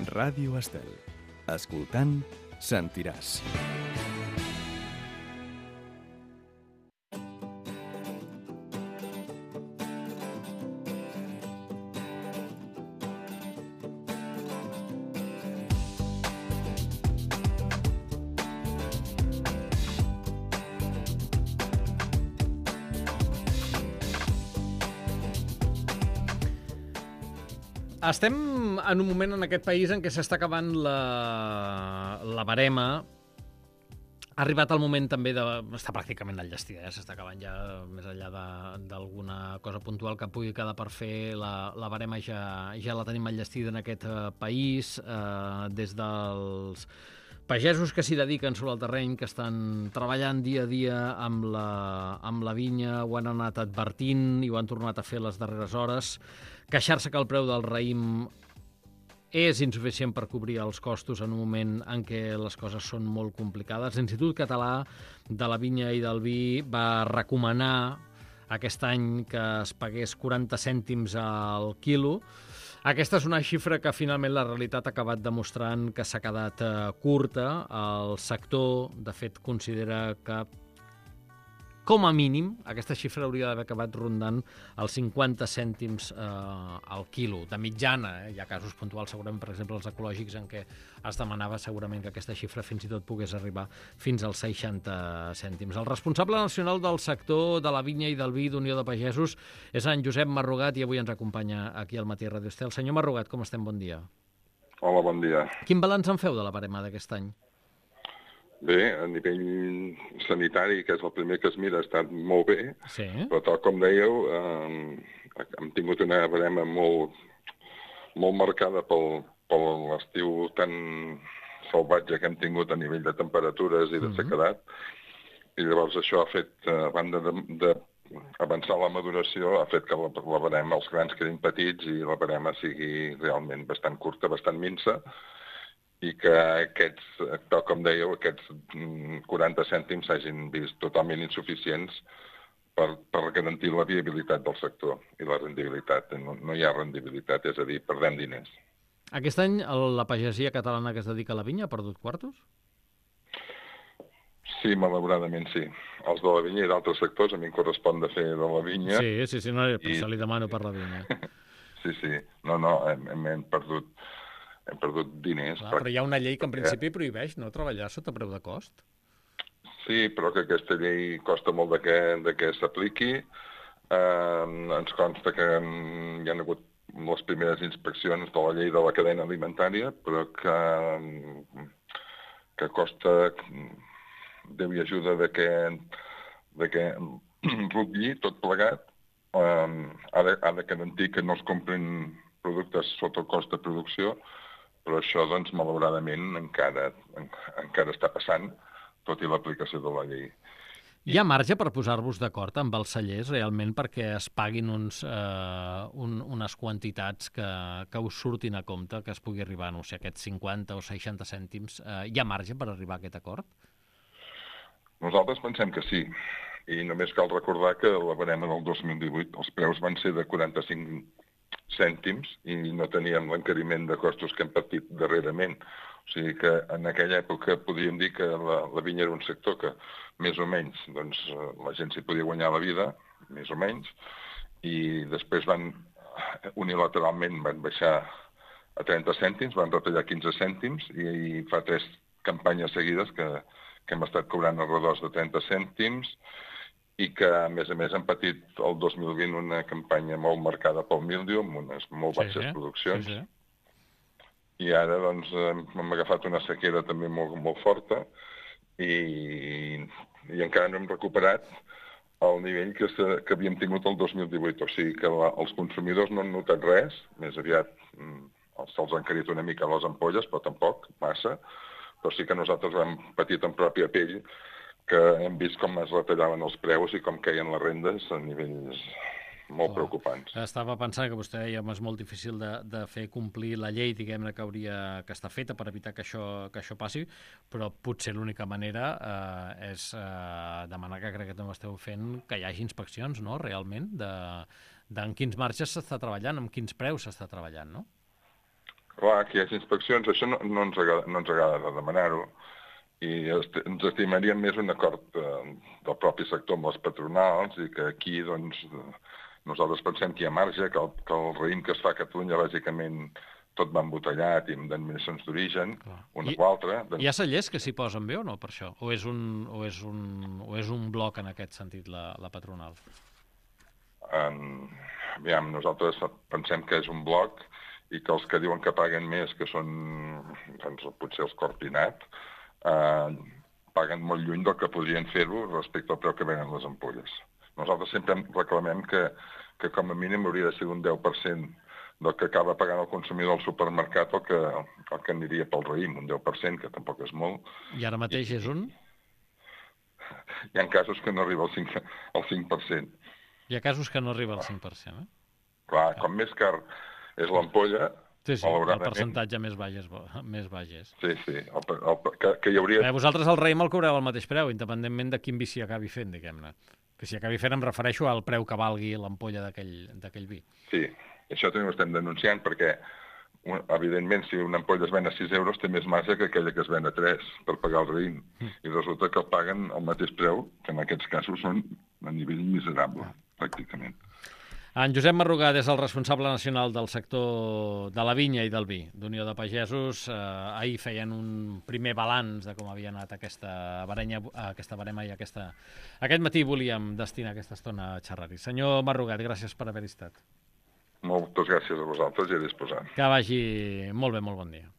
Ràdio Estel. Escoltant, sentiràs. Estem en un moment en aquest país en què s'està acabant la barema. Ha arribat el moment també de... Està pràcticament enllestida, s'està acabant ja, més enllà d'alguna cosa puntual que pugui quedar per fer. La barema ja la tenim enllestida en aquest país, des dels pagesos que s'hi dediquen sobre el terreny, que estan treballant dia a dia amb la vinya, ho han anat advertint i ho han tornat a fer les darreres hores. Queixar-se que el preu del raïm és insuficient per cobrir els costos en un moment en què les coses són molt complicades. L'Institut Català de la Vinya i del Vi va recomanar aquest any que es pagués 40 cèntims al quilo. Aquesta és una xifra que finalment la realitat ha acabat demostrant que s'ha quedat curta. El sector, de fet, considera que com a mínim, aquesta xifra hauria d'haver acabat rondant els 50 cèntims al quilo, de mitjana. Hi ha casos puntuals, segurament, per exemple, els ecològics, en què es demanava segurament que aquesta xifra fins i tot pogués arribar fins als 60 cèntims. El responsable nacional del sector de la vinya i del vi d'Unió de Pagesos és en Josep Marrugat i avui ens acompanya aquí al Matí a Ràdio Estel. Senyor Marrugat, com estem? Bon dia. Hola, bon dia. Quin balanç en feu de la barema d'aquest any? Bé, a nivell sanitari, que és el primer que es mira, ha estat molt bé, sí. Però tal com dèieu, hem tingut una barema molt marcada pel l'estiu tan salvatge que hem tingut a nivell de temperatures i de sequedat, i llavors això ha fet, a banda d'avançar la maduració, ha fet que la barema, els grans quedin petits i la barema sigui realment bastant curta, bastant minsa, i que aquests, tal com dèieu, aquests 40 cèntims s'hagin vist totalment insuficients per garantir la viabilitat del sector i la rendibilitat. No hi ha rendibilitat, és a dir, perdem diners. Aquest any la pagesia catalana que es dedica a la vinya ha perdut quartos? Sí, malauradament sí. Els de la vinya i d'altres sectors, a mi em correspon de fer de la vinya. Sí, no, per això li demano per la vinya. Sí. No, hem perdut diners. Clar, però hi ha una llei que en principi prohibeix no treballar sota preu de cost. Sí, però que aquesta llei costa molt de que s'apliqui. Ens consta que hi ha hagut les primeres inspeccions de la llei de la cadena alimentària, però que costa Déu i ajuda de que rutlli tot plegat. Ha de garantir que no es comprin productes sota el cost de producció, però això, doncs, malauradament, encara està passant, tot i l'aplicació de la llei. Hi ha marge per posar-vos d'acord amb els cellers, realment, perquè es paguin unes quantitats que us surtin a compte, que es pugui arribar, no sé, aquests 50 o 60 cèntims. Hi ha marge per arribar a aquest acord? Nosaltres pensem que sí, i només cal recordar que la barema del 2018 els preus van ser de 45 cèntims i no teníem l'encariment de costos que hem patit darrerament. O sigui que en aquella època podríem dir que la vinya era un sector que més o menys doncs, la gent s'hi podia guanyar la vida, més o menys, i després unilateralment van baixar a 30 cèntims, van retallar 15 cèntims i fa 3 campanyes seguides que hem estat cobrant alrededor de 30 cèntims i que, a més hem patit el 2020 una campanya molt marcada pel míldiu, amb unes molt baixes produccions. Sí. I ara doncs, hem agafat una sequera també molt forta i encara no hem recuperat el nivell que havíem tingut el 2018. O sigui que els consumidors no han notat res, més aviat se'ls han encarit una mica les ampolles, però tampoc massa, però sí que nosaltres hem patit en pròpia pell que hem vist com es retallaven els preus i com queien les rendes a nivells molt preocupants. Estava pensant que vostè deia que és molt difícil de fer complir la llei, diguem-ne, que està feta per evitar que això passi, però potser l'única manera és demanar, que crec que també esteu fent, que hi hagi inspeccions, no?, realment, en quins marges s'està treballant, amb quins preus s'està treballant, no? Clar, que hi hagi inspeccions, això no ens agrada de demanar-ho, i ens estimaríem més un acord del propi sector amb les patronals i que aquí, doncs, nosaltres pensem que hi ha marge, que el raïm que es fa a Catalunya, bàsicament, tot va embotellat i amb denominacions d'origen, una o altra. Hi ha cellers que s'hi posen bé o no, per això? O és un bloc en aquest sentit, la patronal? Aviam, nosaltres pensem que és un bloc i que els que diuen que paguen més, que són doncs, potser els Corpinat, paguen molt lluny del que podrien fer-ho respecte al preu que venen les ampolles. Nosaltres sempre reclamem que com a mínim hauria de ser un 10% del que acaba pagant el consumidor al supermercat el que aniria pel raïm, un 10%, que tampoc és molt. I ara mateix és un? Hi ha casos que no arriba al 5%. Hi ha casos que no arriba al 5%, eh? Clar, com més car és l'ampolla, sí, el percentatge més baix és. Sí, que hi hauria... Vosaltres el raïm el cobreu al mateix preu, independentment de quin vi s'hi acabi fent, diguem-ne. Que s'hi acabi fent em refereixo al preu que valgui l'ampolla d'aquell vi. Sí, això també ho estem denunciant perquè, evidentment, si una ampolla es ven a 6 euros, té més marge que aquella que es ven a 3 per pagar el raïm. I resulta que el paguen al mateix preu, que en aquests casos són a nivell miserable, pràcticament. En Josep Marrugat és el responsable nacional del sector de la vinya i del vi d'Unió de Pagesos. Ahir feien un primer balanç de com havia anat aquesta barema i aquest matí volíem destinar aquesta estona a xerrar-hi. Senyor Marrugat, gràcies per haver-hi estat. Moltes gràcies a vosaltres i a disposar. Que vagi molt bé, molt bon dia.